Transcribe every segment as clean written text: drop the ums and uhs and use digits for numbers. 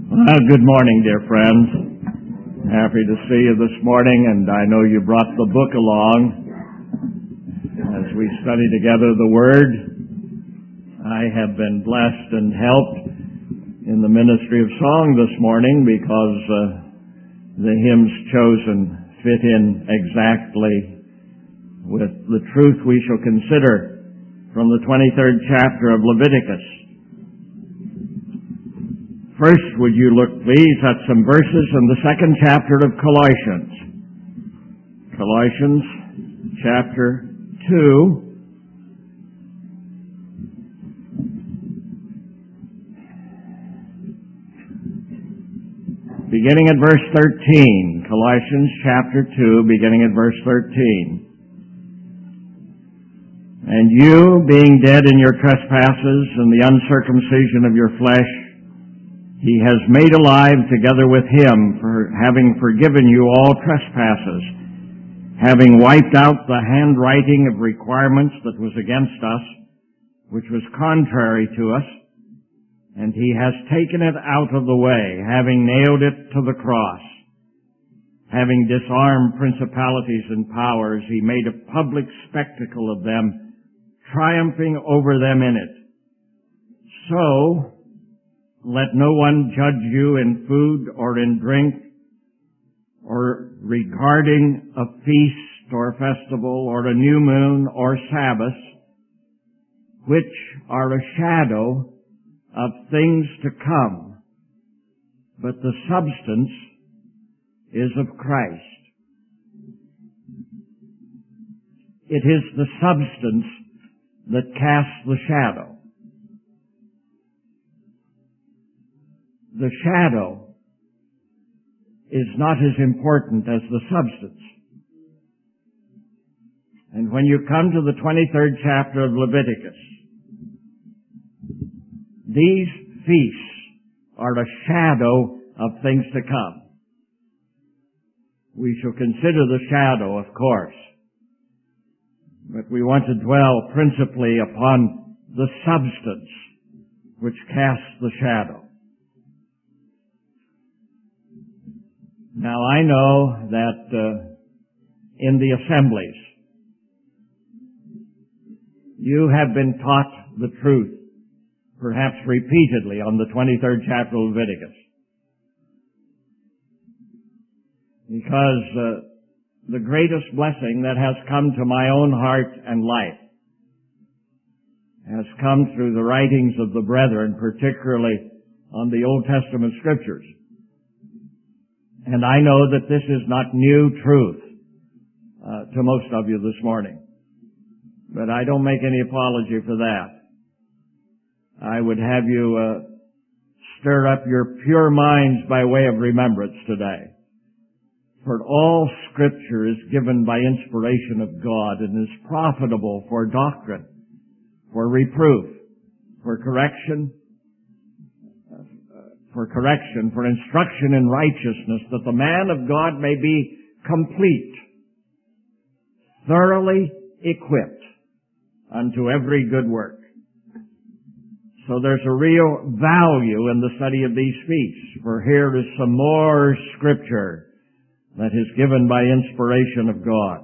Well, good morning, dear friends. Happy to see you this morning, and I know you brought the book along as we study together the Word. I have been blessed and helped in the ministry of song this morning because the hymns chosen fit in exactly with the truth we shall consider from the 23rd chapter of Leviticus. First, would you look, please, at some verses in the second chapter of Colossians. Colossians chapter 2. Beginning at verse 13. Colossians chapter 2, beginning at verse 13. And you, being dead in your trespasses and the uncircumcision of your flesh, He has made alive together with Him, for having forgiven you all trespasses, having wiped out the handwriting of requirements that was against us, which was contrary to us, and He has taken it out of the way, having nailed it to the cross. Having disarmed principalities and powers, He made a public spectacle of them, triumphing over them in it. So, let no one judge you in food or in drink, or regarding a feast or festival or a new moon or Sabbath, which are a shadow of things to come, but the substance is of Christ. It is the substance that casts the shadow. The shadow is not as important as the substance. And when you come to the 23rd chapter of Leviticus, these feasts are a shadow of things to come. We shall consider the shadow, of course, but we want to dwell principally upon the substance which casts the shadow. Now, I know that in the assemblies, you have been taught the truth, perhaps repeatedly, on the 23rd chapter of Leviticus. Because the greatest blessing that has come to my own heart and life has come through the writings of the brethren, particularly on the Old Testament Scriptures. And I know that this is not new truth to most of you this morning. But I don't make any apology for that. I would have you stir up your pure minds by way of remembrance today. For all Scripture is given by inspiration of God and is profitable for doctrine, for reproof, for correction, for instruction in righteousness, that the man of God may be complete, thoroughly equipped unto every good work. So there's a real value in the study of these feasts, for here is some more Scripture that is given by inspiration of God.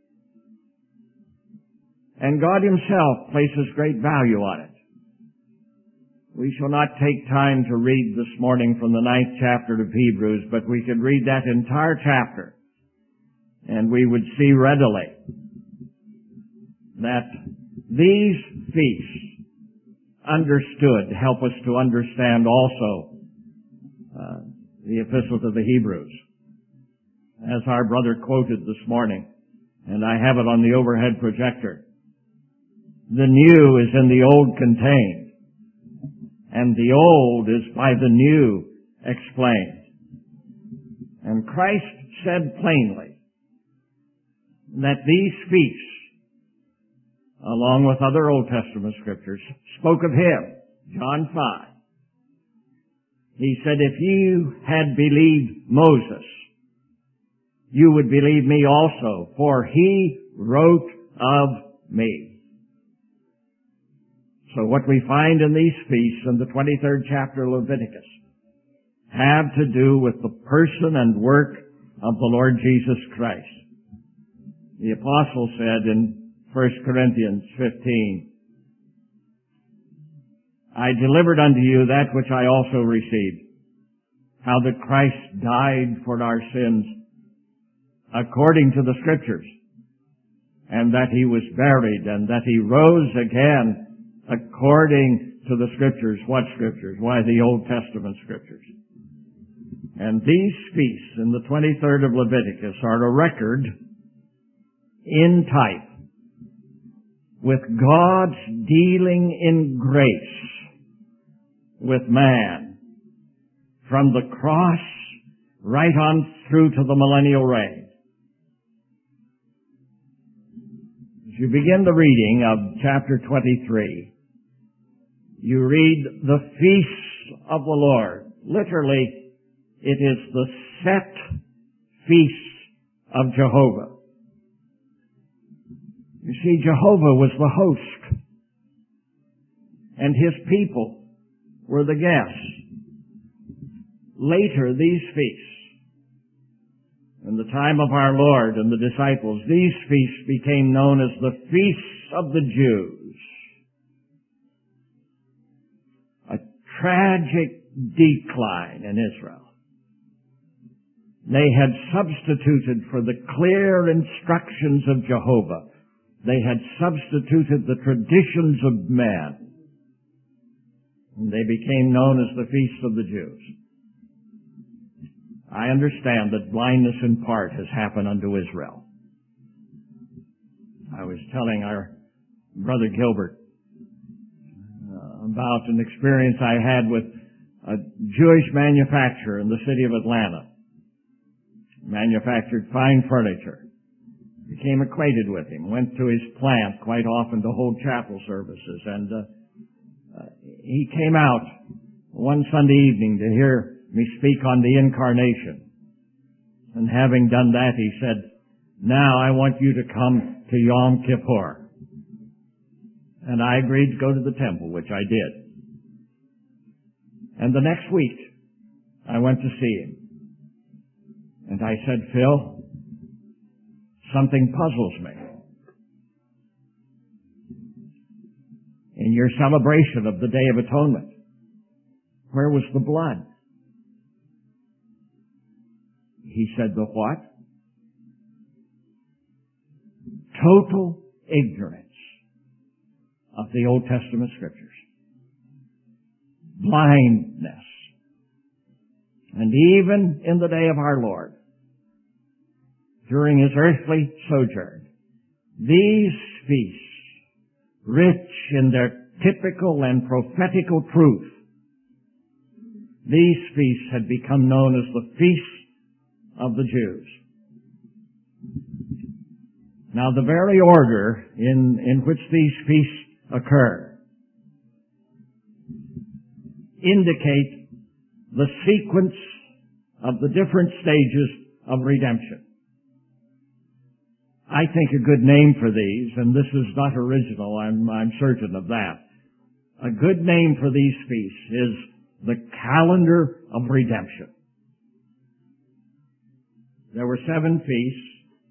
And God Himself places great value on it. We shall not take time to read this morning from the 9th chapter of Hebrews, but we could read that entire chapter, and we would see readily that these feasts, understood, help us to understand also the epistle to the Hebrews. As our brother quoted this morning, and I have it on the overhead projector, the new is in the old contained, and the old is by the new explained. And Christ said plainly that these feasts, along with other Old Testament Scriptures, spoke of Him. John 5. He said, if you had believed Moses, you would believe me also, for he wrote of me. So what we find in these feasts in the 23rd chapter of Leviticus have to do with the person and work of the Lord Jesus Christ. The apostle said in 1 Corinthians 15, I delivered unto you that which I also received, how that Christ died for our sins according to the Scriptures, and that he was buried, and that he rose again according to the Scriptures. What Scriptures? Why, the Old Testament Scriptures. And these feasts in the 23rd of Leviticus are a record in type with God's dealing in grace with man from the cross right on through to the millennial reign. As you begin the reading of chapter 23, you read the feasts of the Lord. Literally, it is the set feasts of Jehovah. You see, Jehovah was the host, and his people were the guests. Later, these feasts, in the time of our Lord and the disciples, these feasts became known as the Feasts of the Jews. A tragic decline in Israel. They had substituted for the clear instructions of Jehovah. They had substituted the traditions of men. And they became known as the Feast of the Jews. I understand that blindness in part has happened unto Israel. I was telling our brother Gilbert about an experience I had with a Jewish manufacturer in the city of Atlanta. Manufactured fine furniture. Became acquainted with him. Went to his plant quite often to hold chapel services. And he came out one Sunday evening to hear me speak on the Incarnation. And having done that, he said, now I want you to come to Yom Kippur. And I agreed to go to the temple, which I did. And the next week, I went to see him. And I said, Phil, something puzzles me. In your celebration of the Day of Atonement, where was the blood? He said, the what? Total ignorance of the Old Testament Scriptures. Blindness. And even in the day of our Lord, during his earthly sojourn, these feasts, rich in their typical and prophetical truth, these feasts had become known as the Feasts of the Jews. Now, the very order in which these feasts occur indicate the sequence of the different stages of redemption. I think a good name for these, and this is not original, I'm certain of that. A good name for these feasts is the calendar of redemption. There were 7 feasts.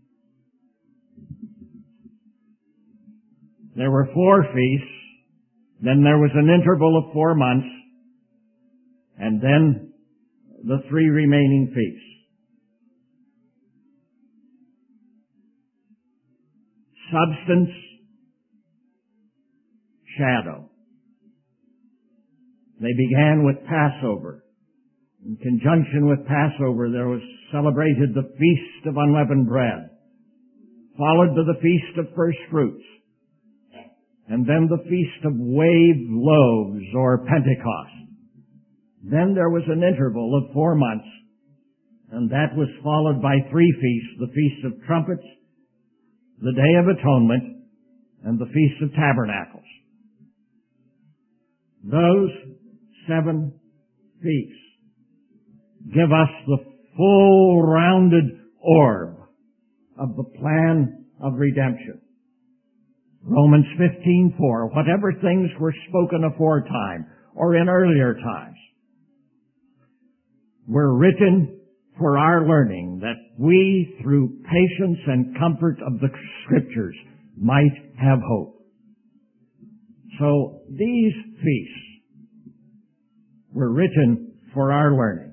There were 4 feasts. Then there was an interval of 4 months. And then the 3 remaining feasts. Substance, shadow. They began with Passover. In conjunction with Passover, there was celebrated the Feast of Unleavened Bread, followed by the Feast of First Fruits, and then the Feast of Waved Loaves, or Pentecost. Then there was an interval of 4 months, and that was followed by 3 feasts, the Feast of Trumpets, the Day of Atonement, and the Feast of Tabernacles. Those 7 feasts give us the full rounded orb of the plan of redemption. Romans 15:4, whatever things were spoken aforetime or in earlier times, were written for our learning, that we, through patience and comfort of the Scriptures, might have hope. So these feasts were written for our learning.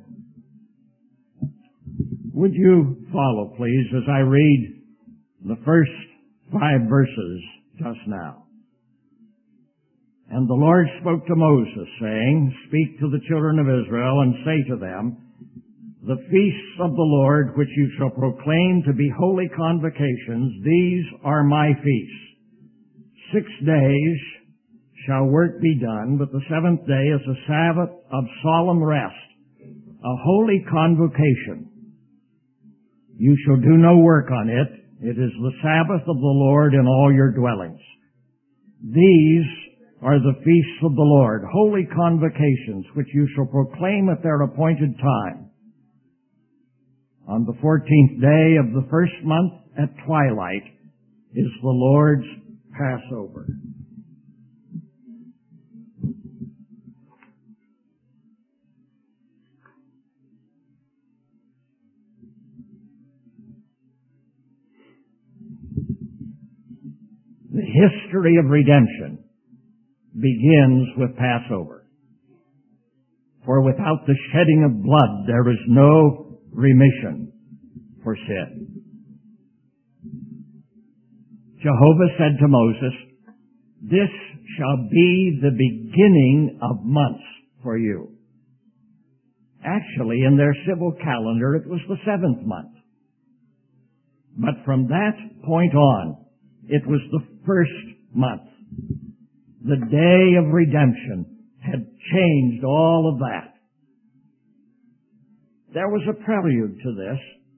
Would you follow, please, as I read the first 5 verses just now? And the Lord spoke to Moses, saying, Speak to the children of Israel, and say to them, The feasts of the Lord, which you shall proclaim to be holy convocations, these are my feasts. 6 days shall work be done, but the 7th day is a Sabbath of solemn rest, a holy convocation. You shall do no work on it. It is the Sabbath of the Lord in all your dwellings. These are the feasts of the Lord, holy convocations, which you shall proclaim at their appointed time. On the 14th day of the first month at twilight is the Lord's Passover. The history of redemption begins with Passover. For without the shedding of blood, there is no remission for sin. Jehovah said to Moses, This shall be the beginning of months for you. Actually, in their civil calendar, it was the 7th month. But from that point on, it was the first month. The day of redemption had changed all of that. There was a prelude to this.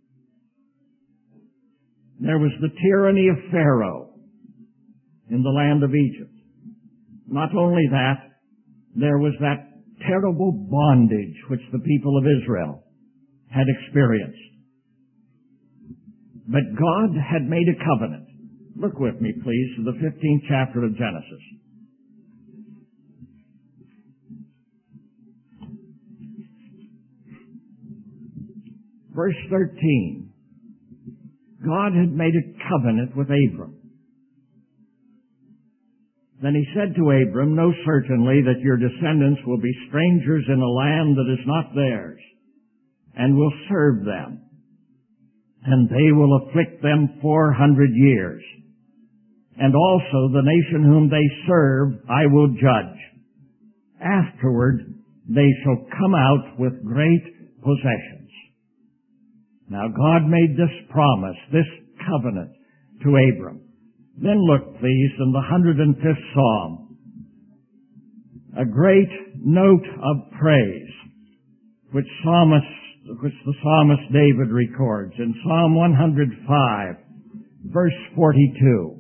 There was the tyranny of Pharaoh in the land of Egypt. Not only that, there was that terrible bondage which the people of Israel had experienced. But God had made a covenant. Look with me, please, to the 15th chapter of Genesis. Verse 13. God had made a covenant with Abram. Then he said to Abram, Know certainly that your descendants will be strangers in a land that is not theirs, and will serve them, and they will afflict them 400 years. And also the nation whom they serve I will judge. Afterward they shall come out with great possessions. Now God made this promise, this covenant to Abram. Then look, please, in the 105th Psalm, a great note of praise, which the psalmist David records in Psalm 105, verse 42.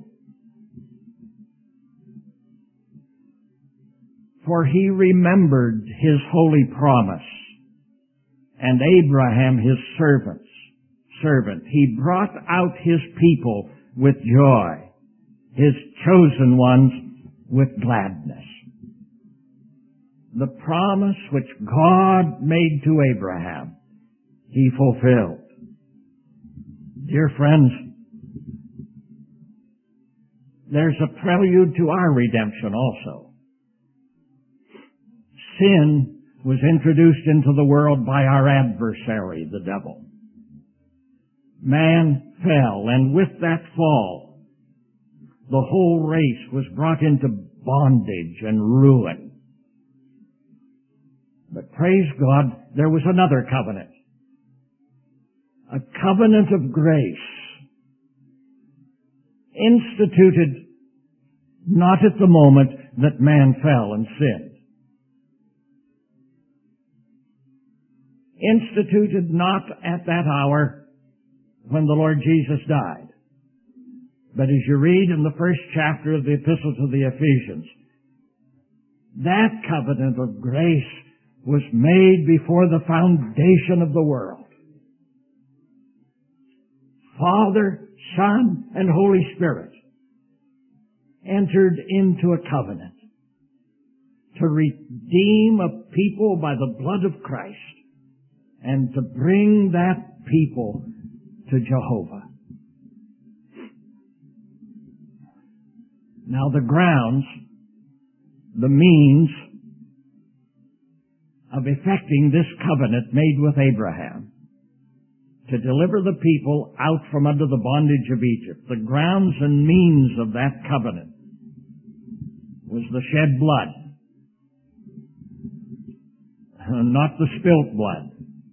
For he remembered his holy promise, and Abraham his servant. He brought out his people with joy, his chosen ones with gladness. The promise which God made to Abraham, he fulfilled. Dear friends, there's a prelude to our redemption also. Sin was introduced into the world by our adversary, the devil. Man fell, and with that fall, the whole race was brought into bondage and ruin. But praise God, there was another covenant. A covenant of grace, instituted not at the moment that man fell and sinned. Instituted not at that hour when the Lord Jesus died. But as you read in the first chapter of the Epistle to the Ephesians, that covenant of grace was made before the foundation of the world. Father, Son, and Holy Spirit entered into a covenant to redeem a people by the blood of Christ and to bring that people to Jehovah. Now the grounds, the means of effecting this covenant made with Abraham to deliver the people out from under the bondage of Egypt, the grounds and means of that covenant was the shed blood, not the spilt blood.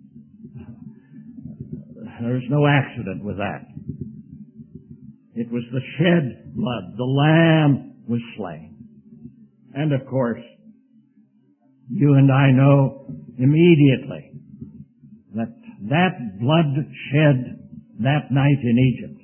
There's no accident with that. It was the shed blood. The lamb was slain. And of course, you and I know immediately that that blood shed that night in Egypt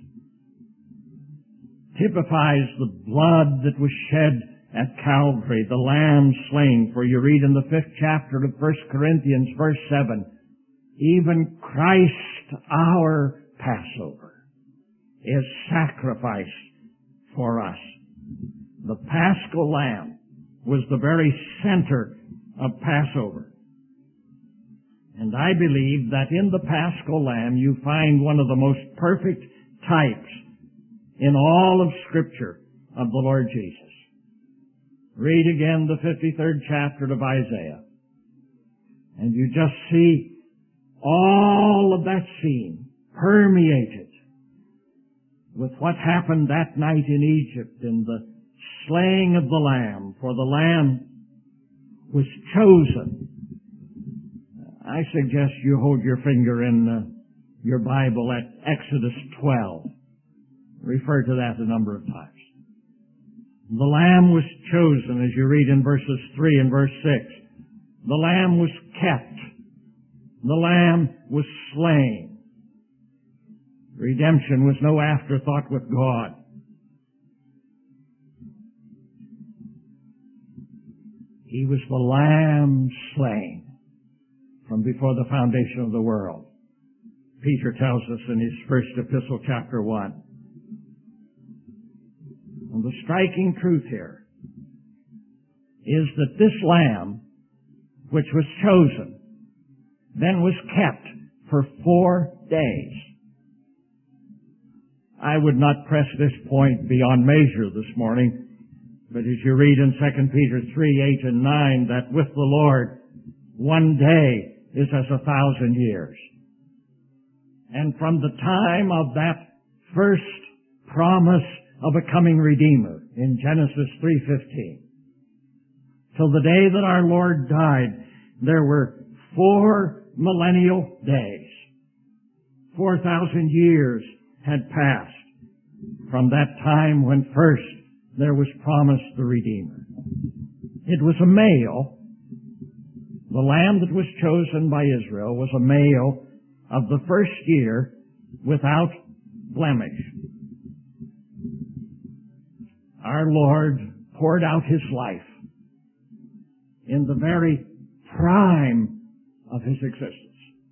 typifies the blood that was shed at Calvary, the lamb slain. For you read in the 5th chapter of 1 Corinthians, verse 7, even Christ, our Passover, is sacrificed for us. The Paschal Lamb was the very center of Passover. And I believe that in the Paschal Lamb you find one of the most perfect types in all of Scripture of the Lord Jesus. Read again the 53rd chapter of Isaiah, and you just see all of that scene permeated with what happened that night in Egypt in the slaying of the Lamb, for the Lamb was chosen. I suggest you hold your finger in your Bible at Exodus 12. Refer to that a number of times. The Lamb was chosen, as you read in verses 3 and verse 6. The Lamb was kept. The Lamb was slain. Redemption was no afterthought with God. He was the Lamb slain from before the foundation of the world. Peter tells us in his first epistle, chapter 1. And the striking truth here is that this Lamb, which was chosen, then was kept for 4 days. I would not press this point beyond measure this morning, but as you read in 2 Peter 3, 8 and 9, that with the Lord, 1 day is as 1,000 years. And from the time of that first promise of a coming Redeemer in Genesis 3:15 till the day that our Lord died, there were 4 millennial days. 4,000 years had passed from that time when first there was promised the Redeemer. It was a male. The lamb that was chosen by Israel was a male of the first year without blemish. Our Lord poured out His life in the very prime of His existence.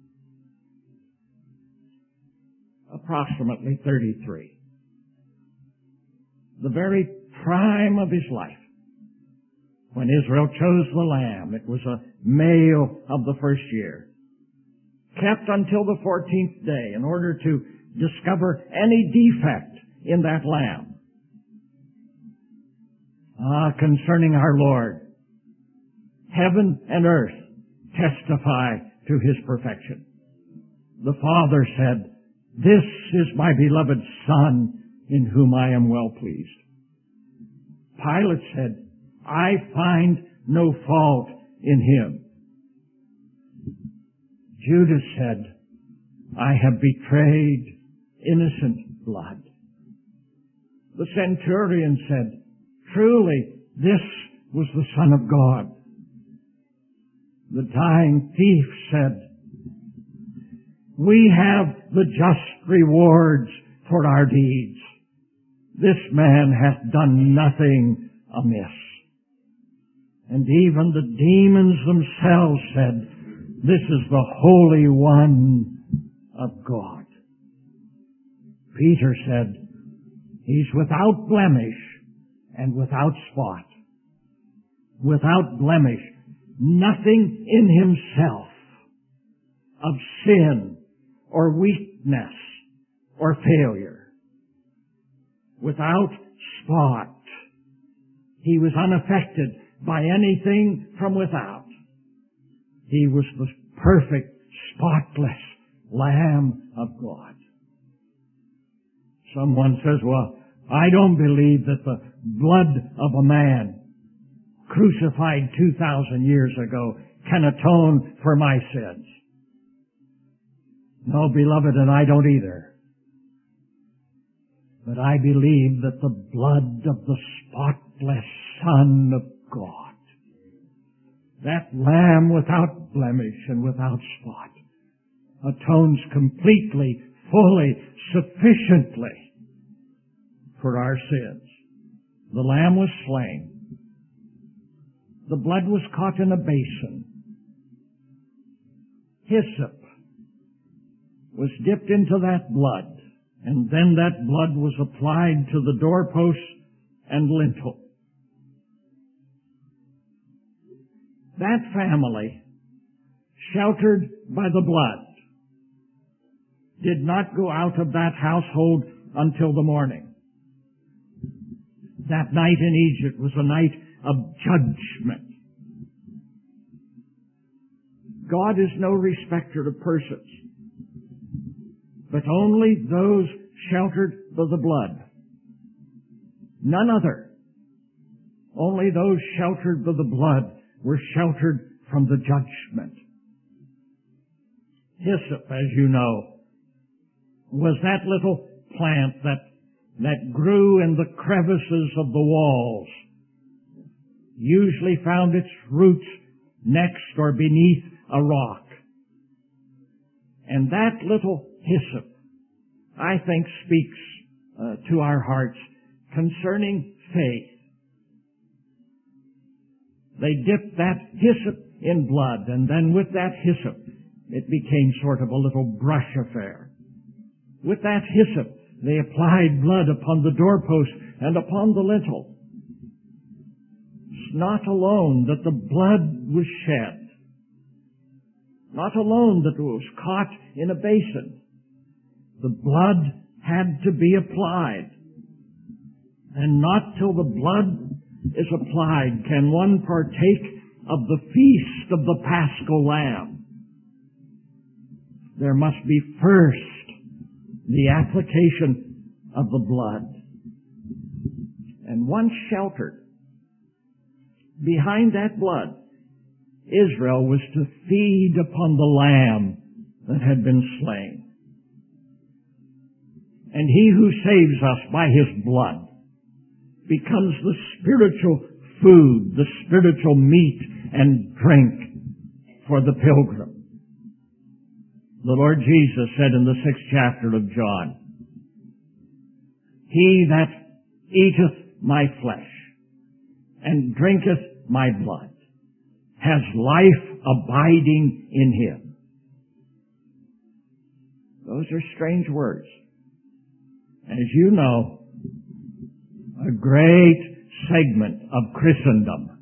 Approximately 33. The very prime of His life. When Israel chose the lamb, it was a male of the first year, kept until the 14th day in order to discover any defect in that lamb. Concerning our Lord, heaven and earth testify to His perfection. The Father said, "This is my beloved Son, in whom I am well pleased." Pilate said, "I find no fault in Him." Judas said, "I have betrayed innocent blood." The centurion said, "Truly, this was the Son of God." The dying thief said, "We have the just rewards for our deeds. This man hath done nothing amiss." And even the demons themselves said, "This is the Holy One of God." Peter said, "He's without blemish and without spot." Without blemish, nothing in Himself of sin or weakness or failure. Without spot. He was unaffected by anything from without. He was the perfect, spotless Lamb of God. Someone says, well, I don't believe that the blood of a man crucified 2,000 years ago can atone for my sins. No, beloved, and I don't either. But I believe that the blood of the spotless Son of God, that Lamb without blemish and without spot, atones completely, fully, sufficiently for our sins. The Lamb was slain. The blood was caught in a basin. Hyssop was dipped into that blood, and then that blood was applied to the doorpost and lintel. That family, sheltered by the blood, did not go out of that household until the morning. That night in Egypt was a night of judgment. God is no respecter of persons, but only those sheltered by the blood. None other. Only those sheltered by the blood were sheltered from the judgment. Hyssop, as you know, was that little plant that grew in the crevices of the walls, usually found its roots next or beneath a rock. And that little hyssop, I think, speaks to our hearts concerning faith. They dipped that hyssop in blood, and then with that hyssop, it became sort of a little brush affair. With that hyssop, they applied blood upon the doorpost and upon the lintel. It's not alone that the blood was shed, not alone that it was caught in a basin. The blood had to be applied. And not till the blood is applied can one partake of the feast of the Paschal Lamb. There must be first the application of the blood. And once sheltered behind that blood, Israel was to feed upon the Lamb that had been slain. And He who saves us by His blood becomes the spiritual food, the spiritual meat and drink for the pilgrim. The Lord Jesus said in the 6th chapter of John, He that eateth my flesh and drinketh my blood has life abiding in him. Those are strange words. As you know, a great segment of Christendom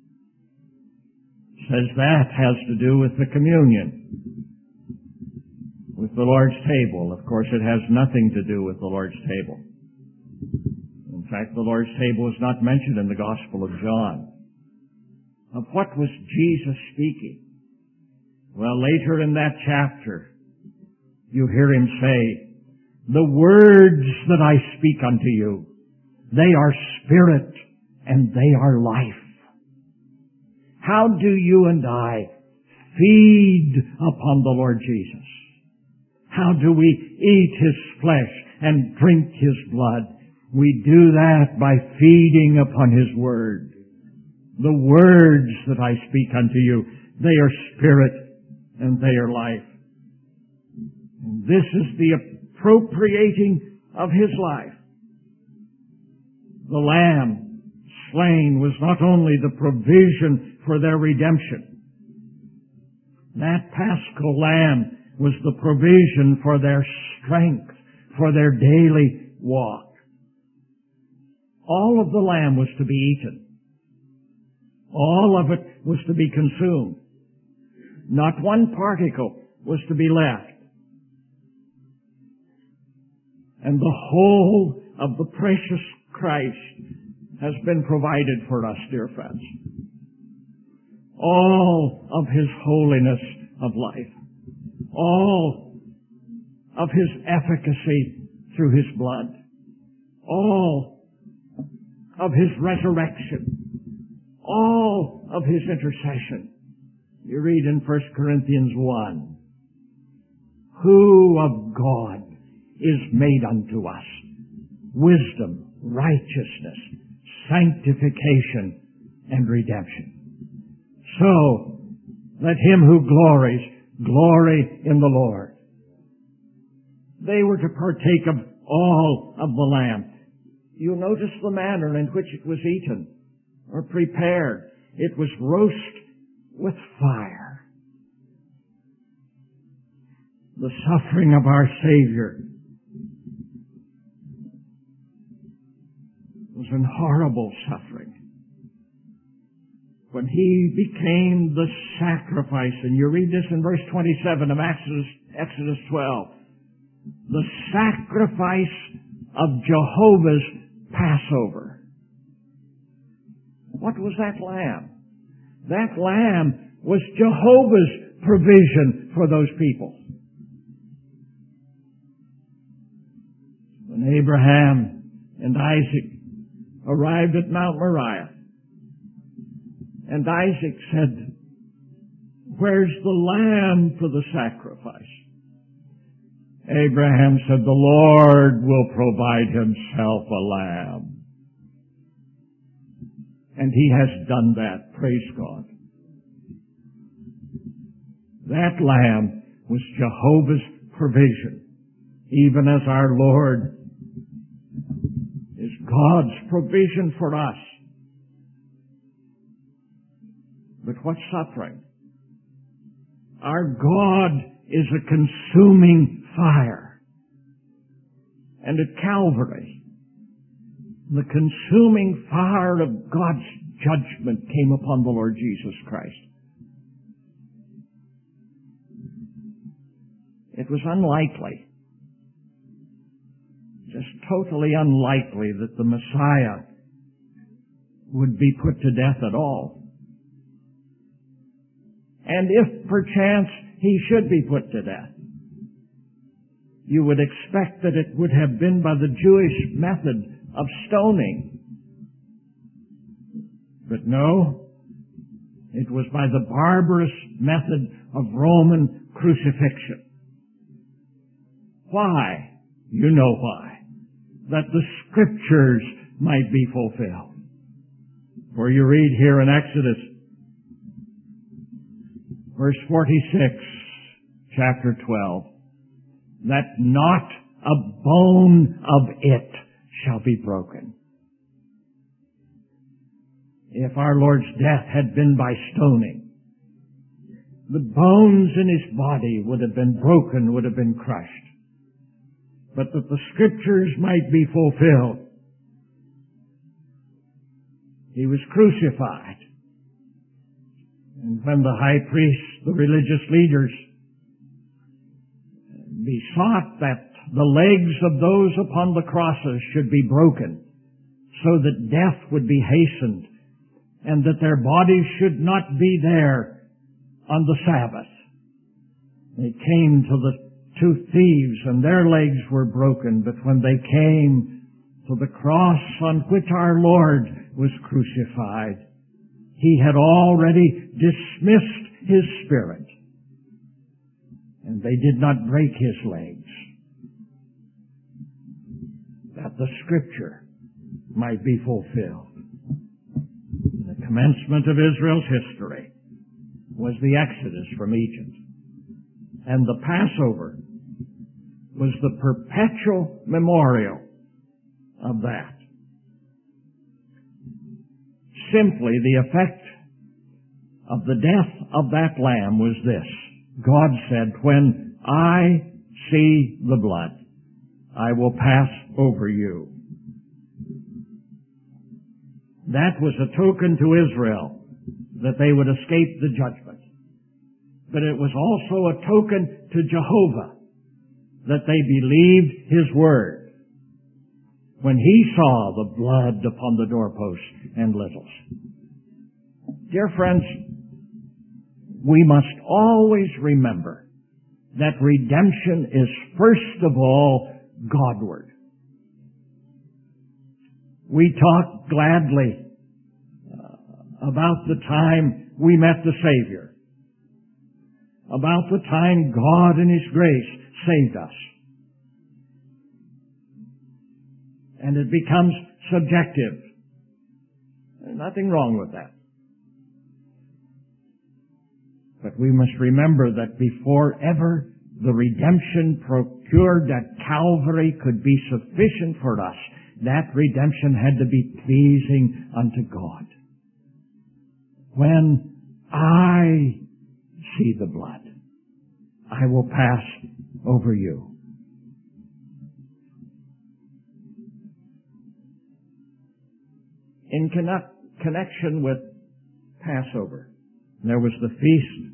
says that has to do with the communion, with the Lord's table. Of course, it has nothing to do with the Lord's table. In fact, the Lord's table is not mentioned in the Gospel of John. Of what was Jesus speaking? Well, later in that chapter, you hear Him say, the words that I speak unto you, they are spirit and they are life. How do you and I feed upon the Lord Jesus? How do we eat His flesh and drink His blood? We do that by feeding upon His Word. The words that I speak unto you, they are spirit and they are life. And this is the appropriating of His life. The Lamb slain was not only the provision for their redemption. That Paschal Lamb was the provision for their strength, for their daily walk. All of the lamb was to be eaten. All of it was to be consumed. Not one particle was to be left. And the whole of the precious Christ has been provided for us, dear friends. All of His holiness of life, all of His efficacy through His blood, all of His resurrection, all of His intercession. You read in 1 Corinthians 1, who of God is made unto us wisdom, righteousness, sanctification, and redemption. So, let him who glories, glory in the Lord. They were to partake of all of the lamb. You'll notice the manner in which it was eaten or prepared. It was roast with fire. The suffering of our Savior was an horrible suffering. When He became the sacrifice, and you read this in verse 27 of Exodus 12, the sacrifice of Jehovah's Passover. What was that lamb? That lamb was Jehovah's provision for those people. When Abraham and Isaac arrived at Mount Moriah, and Isaac said, "Where's the lamb for the sacrifice?" Abraham said, "The Lord will provide Himself a lamb." And He has done that, praise God. That lamb was Jehovah's provision, even as our Lord is God's provision for us. But what suffering? Our God is a consuming fire. And at Calvary, the consuming fire of God's judgment came upon the Lord Jesus Christ. It was unlikely, just totally unlikely, that the Messiah would be put to death at all. And if perchance He should be put to death, you would expect that it would have been by the Jewish method of stoning. But no, it was by the barbarous method of Roman crucifixion. Why? You know why. That the Scriptures might be fulfilled. For you read here in Exodus, verse 46, chapter 12, that not a bone of it shall be broken. If our Lord's death had been by stoning, the bones in His body would have been broken, would have been crushed. But that the Scriptures might be fulfilled, He was crucified. And when the high priests, the religious leaders, besought that the legs of those upon the crosses should be broken, so that death would be hastened, and that their bodies should not be there on the Sabbath, they came to the two thieves, and their legs were broken. But when they came to the cross on which our Lord was crucified, He had already dismissed His spirit, and they did not break His legs, that the Scripture might be fulfilled. The commencement of Israel's history was the Exodus from Egypt, and the Passover was the perpetual memorial of that. Simply, the effect of the death of that lamb was this. God said, "When I see the blood, I will pass over you." That was a token to Israel that they would escape the judgment. but it was also a token to Jehovah that they believed His word when He saw the blood upon the doorposts and lintels. Dear friends, we must always remember that redemption is first of all Godward. We talk gladly about the time we met the Savior, about the time God in His grace saved us. And it becomes subjective. There's nothing wrong with that. But we must remember that before ever the redemption procured at Calvary could be sufficient for us, that redemption had to be pleasing unto God. When I see the blood, I will pass over you. In connection with Passover, there was the feast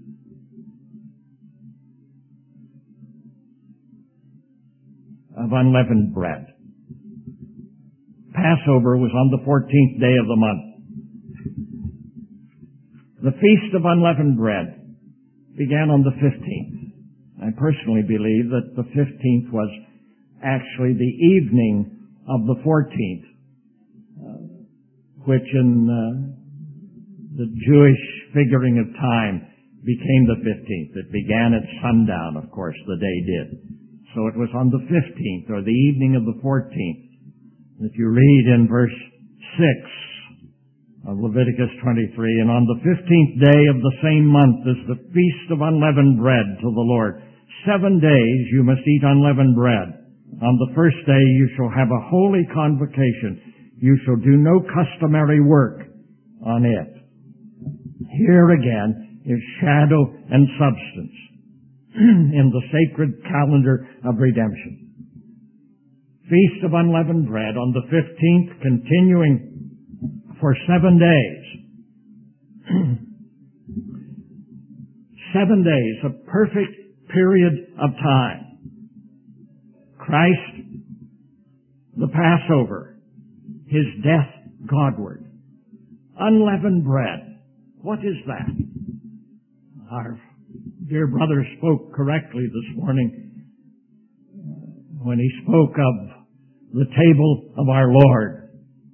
of unleavened bread. Passover was on the 14th day of the month. The Feast of Unleavened Bread began on the 15th. I personally believe that the 15th was actually the evening of the 14th, which in the Jewish figuring of time became the 15th. It began at sundown, of course, the day did. So it was on the 15th, or the evening of the 14th. If you read in verse 6 of Leviticus 23, and on the 15th day of the same month is the Feast of Unleavened Bread to the Lord. 7 days you must eat unleavened bread. On the first day you shall have a holy convocation. You shall do no customary work on it. Here again is shadow and substance in the sacred calendar of redemption. Feast of Unleavened Bread on the 15th, continuing for 7 days. 7 days, a perfect period of time. Christ, the Passover, His death Godward. Unleavened bread. What is that? Our dear brother spoke correctly this morning when he spoke of the table of our Lord.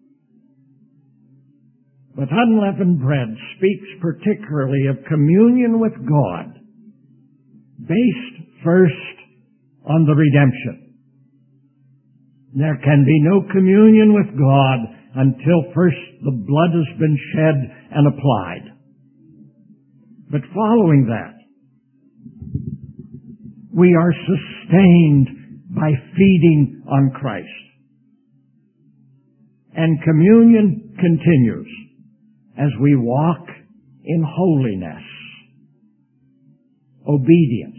But unleavened bread speaks particularly of communion with God, based first on the redemption. There can be no communion with God until first the blood has been shed and applied. But following that, we are sustained by feeding on Christ. And communion continues as we walk in holiness, obedience.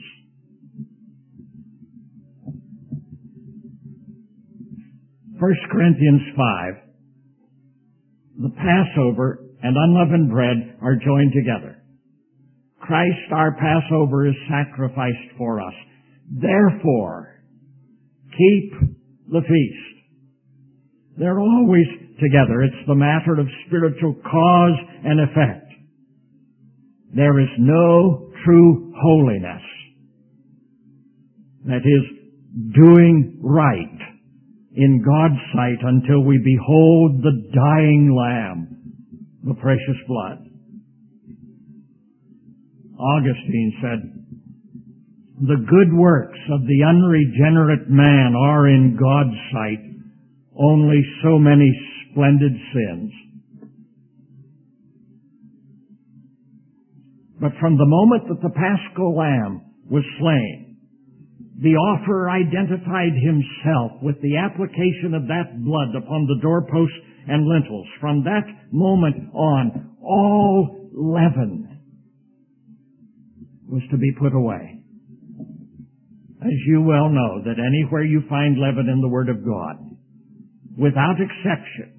First Corinthians 5, the Passover and unleavened bread are joined together. Christ, our Passover, is sacrificed for us. Therefore, keep the feast. They're always together. It's the matter of spiritual cause and effect. There is no true holiness. That is, doing right in God's sight until we behold the dying Lamb, the precious blood. Augustine said, the good works of the unregenerate man are in God's sight only so many splendid sins. But from the moment that the Paschal Lamb was slain, the offerer identified himself with the application of that blood upon the doorposts and lintels. From that moment on, all leaven was to be put away. As you well know, that anywhere you find leaven in the Word of God, without exception,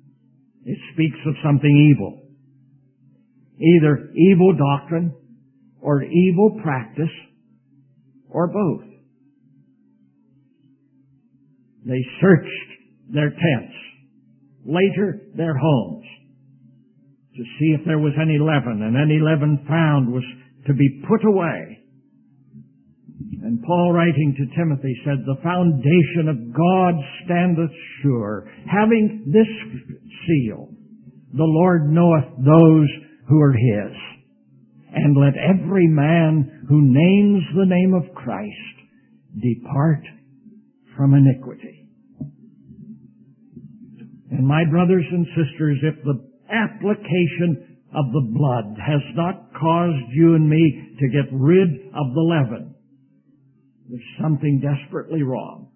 it speaks of something evil. Either evil doctrine or evil practice, or both. They searched their tents, later their homes, to see if there was any leaven, and any leaven found was to be put away. And Paul, writing to Timothy, said, "The foundation of God standeth sure, having this seal, the Lord knoweth those who are His. And let every man who names the name of Christ depart from iniquity." And my brothers and sisters, if the application of the blood has not caused you and me to get rid of the leaven, there's something desperately wrong.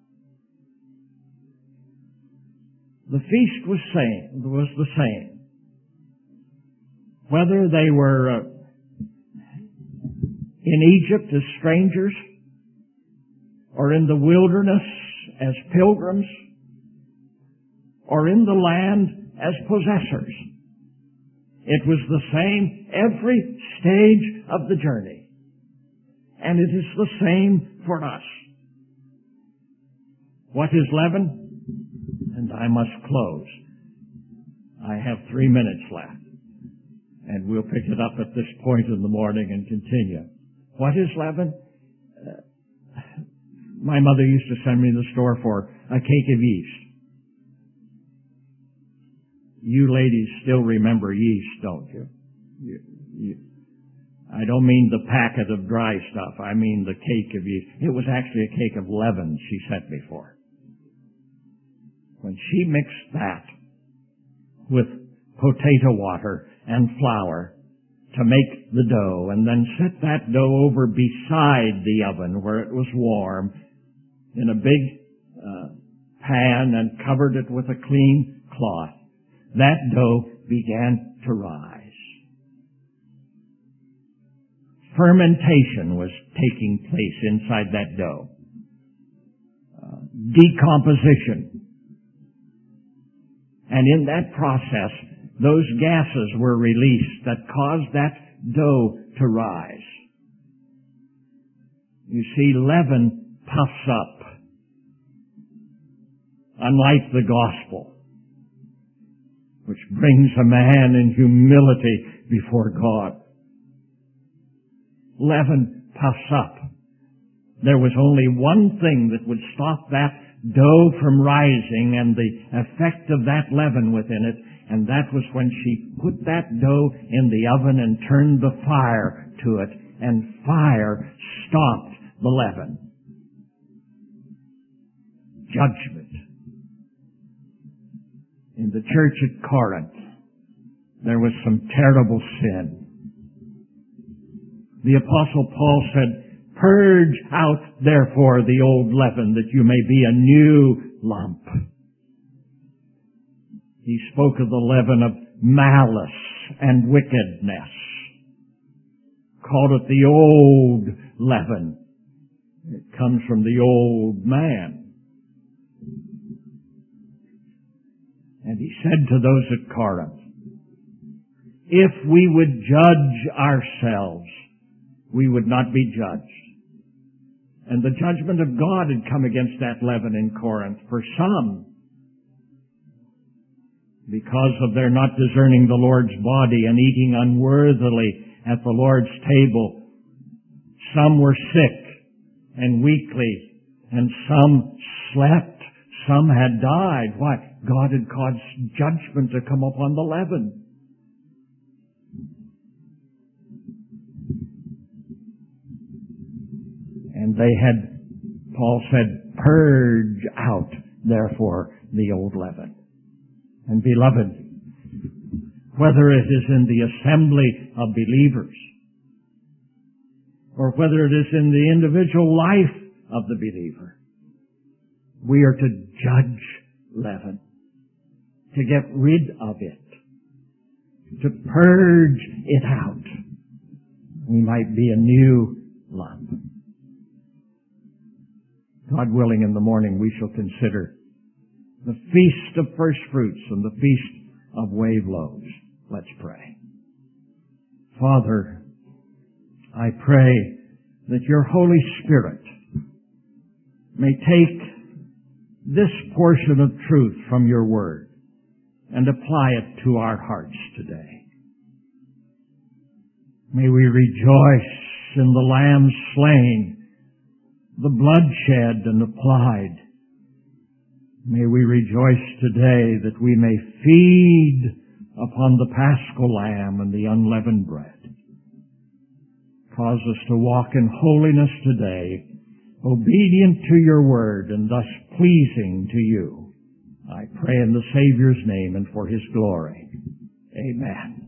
The feast was the same. Whether they were in Egypt as strangers, or in the wilderness as pilgrims, or in the land as possessors, it was the same every stage of the journey. And it is the same for us. What is leaven? And I must close. I have 3 minutes left. And we'll pick it up at this point in the morning and continue. What is leaven? My mother used to send me to the store for a cake of yeast. You ladies still remember yeast, don't you? I don't mean the packet of dry stuff. I mean the cake of yeast. It was actually a cake of leaven she sent me for. When she mixed that with potato water and flour to make the dough, and then set that dough over beside the oven where it was warm in a big pan and covered it with a clean cloth, that dough began to rise. Fermentation was taking place inside that dough. Decomposition. And in that process, those gases were released that caused that dough to rise. You see, leaven puffs up. Unlike the gospel, which brings a man in humility before God. Leaven puffs up. There was only one thing that would stop that dough from rising and the effect of that leaven within it, and that was when she put that dough in the oven and turned the fire to it, and fire stopped the leaven. Judgment. In the church at Corinth, there was some terrible sin. The Apostle Paul said, "Purge out, therefore, the old leaven, that you may be a new lump." He spoke of the leaven of malice and wickedness. Called it the old leaven. It comes from the old man. And he said to those at Corinth, if we would judge ourselves, we would not be judged. And the judgment of God had come against that leaven in Corinth for some, because of their not discerning the Lord's body and eating unworthily at the Lord's table. Some were sick and weakly, and some slept, some had died. Why? God had caused judgment to come upon the leaven. And they had, Paul said, purge out, therefore, the old leaven. And beloved, whether it is in the assembly of believers, or whether it is in the individual life of the believer, we are to judge leaven, to get rid of it, to purge it out. We might be a new lump. God willing, in the morning we shall consider the Feast of First Fruits and the Feast of Wave Loaves. Let's pray. Father, I pray that your Holy Spirit may take this portion of truth from your Word and apply it to our hearts today. May we rejoice in the Lamb slain, the blood shed and applied. May we rejoice today that we may feed upon the Paschal Lamb and the unleavened bread. Cause us to walk in holiness today, obedient to your word and thus pleasing to you. I pray in the Savior's name and for his glory. Amen.